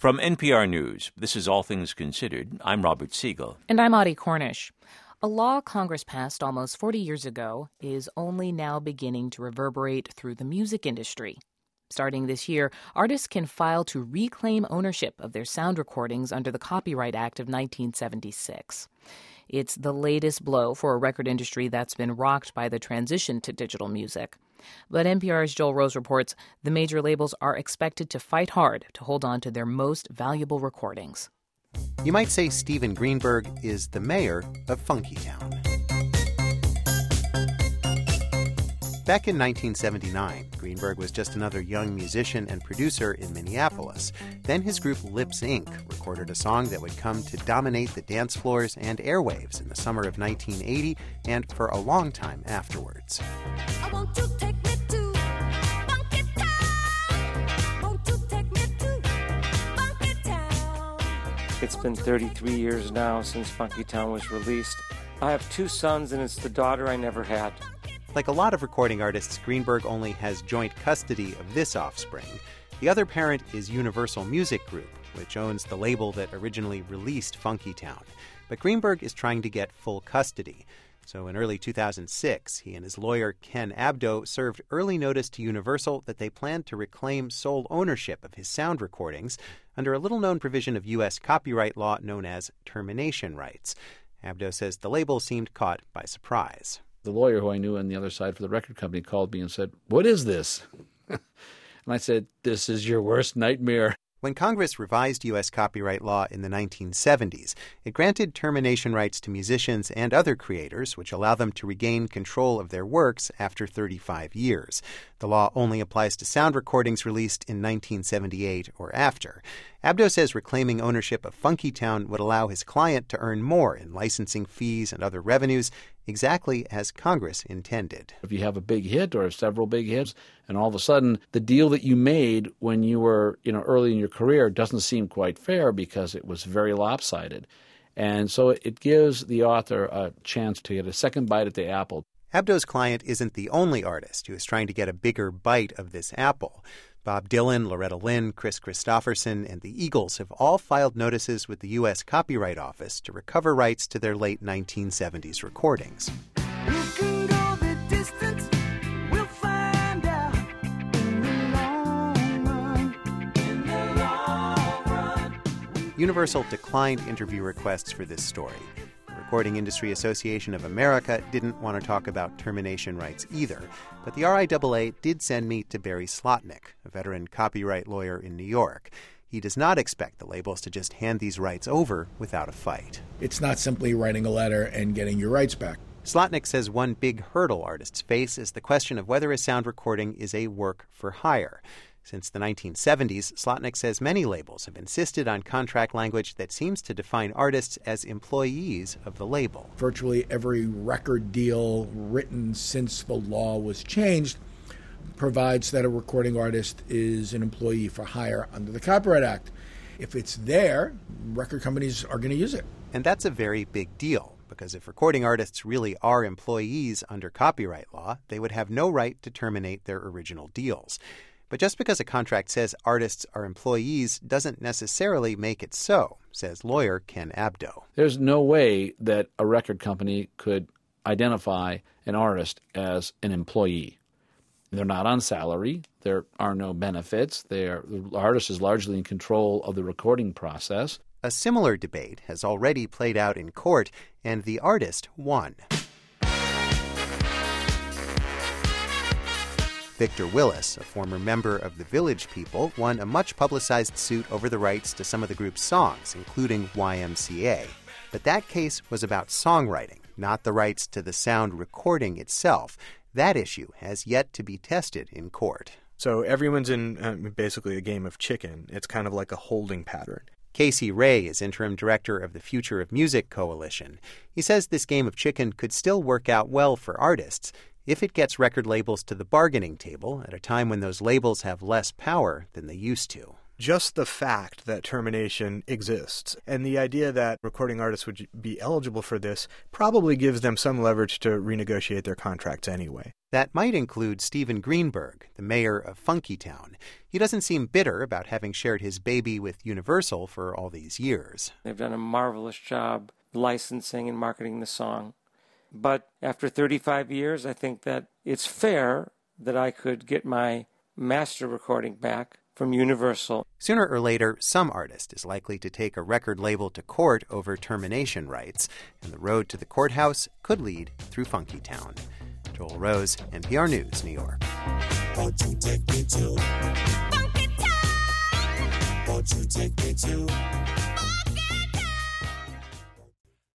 From NPR News, this is All Things Considered. I'm Robert Siegel. And I'm Audie Cornish. A law Congress passed almost 40 years ago is only now beginning to reverberate through the music industry. Starting this year, artists can file to reclaim ownership of their sound recordings under the Copyright Act of 1976. It's the latest blow for a record industry that's been rocked by the transition to digital music. But NPR's Joel Rose reports the major labels are expected to fight hard to hold on to their most valuable recordings. You might say Steven Greenberg is the mayor of Funkytown. Back in 1979, Greenberg was just another young musician and producer in Minneapolis. Then his group Lips Inc. recorded a song that would come to dominate the dance floors and airwaves in the summer of 1980 and for a long time afterwards. I want to take me to Funky Town. Won't you take me to Funky Town? It's been 33 years now since Funky Town was released. I have 2 sons, and it's the daughter I never had. Like a lot of recording artists, Greenberg only has joint custody of this offspring. The other parent is Universal Music Group, which owns the label that originally released Funkytown. But Greenberg is trying to get full custody. So in early 2006, he and his lawyer Ken Abdo served early notice to Universal that they planned to reclaim sole ownership of his sound recordings under a little-known provision of U.S. copyright law known as termination rights. Abdo says the label seemed caught by surprise. The lawyer who I knew on the other side for the record company called me and said, "What is this?" And I said, "This is your worst nightmare." When Congress revised U.S. copyright law in the 1970s, it granted termination rights to musicians and other creators, which allow them to regain control of their works after 35 years. The law only applies to sound recordings released in 1978 or after. Abdo says reclaiming ownership of Funkytown would allow his client to earn more in licensing fees and other revenues, exactly as Congress intended. If you have a big hit or several big hits, and all of a sudden the deal that you made when you were, early in your career doesn't seem quite fair because it was very lopsided. And so it gives the author a chance to get a second bite at the apple. Abdo's client isn't the only artist who is trying to get a bigger bite of this apple. Bob Dylan, Loretta Lynn, Chris Christopherson, and the Eagles have all filed notices with the U.S. Copyright Office to recover rights to their late 1970s recordings. You can go the distance, we'll find out in the long run. Universal declined interview requests for this story. The Recording Industry Association of America didn't want to talk about termination rights either. But the RIAA did send me to Barry Slotnick, a veteran copyright lawyer in New York. He does not expect the labels to just hand these rights over without a fight. It's not simply writing a letter and getting your rights back. Slotnick says one big hurdle artists face is the question of whether a sound recording is a work for hire. Since the 1970s, Slotnick says many labels have insisted on contract language that seems to define artists as employees of the label. Virtually every record deal written since the law was changed provides that a recording artist is an employee for hire under the Copyright Act. If it's there, record companies are going to use it. And that's a very big deal, because if recording artists really are employees under copyright law, they would have no right to terminate their original deals. But just because a contract says artists are employees doesn't necessarily make it so, says lawyer Ken Abdo. There's no way that a record company could identify an artist as an employee. They're not on salary. There are no benefits. The artist is largely in control of the recording process. A similar debate has already played out in court, and the artist won. Victor Willis, a former member of the Village People, won a much-publicized suit over the rights to some of the group's songs, including YMCA. But that case was about songwriting, not the rights to the sound recording itself. That issue has yet to be tested in court. So everyone's in basically a game of chicken. It's kind of like a holding pattern. Casey Ray is interim director of the Future of Music Coalition. He says this game of chicken could still work out well for artists if it gets record labels to the bargaining table at a time when those labels have less power than they used to. just the fact that termination exists and the idea that recording artists would be eligible for this probably gives them some leverage to renegotiate their contracts anyway. That might include Steven Greenberg, the mayor of Funkytown. He doesn't seem bitter about having shared his baby with Universal for all these years. They've done a marvelous job licensing and marketing the song. But after 35 years, I think that it's fair that I could get my master recording back from Universal. Sooner or later, some artist is likely to take a record label to court over termination rights, and the road to the courthouse could lead through Funkytown. Joel Rose, NPR News, New York. Won't you take me to Funky Town? Won't you take me to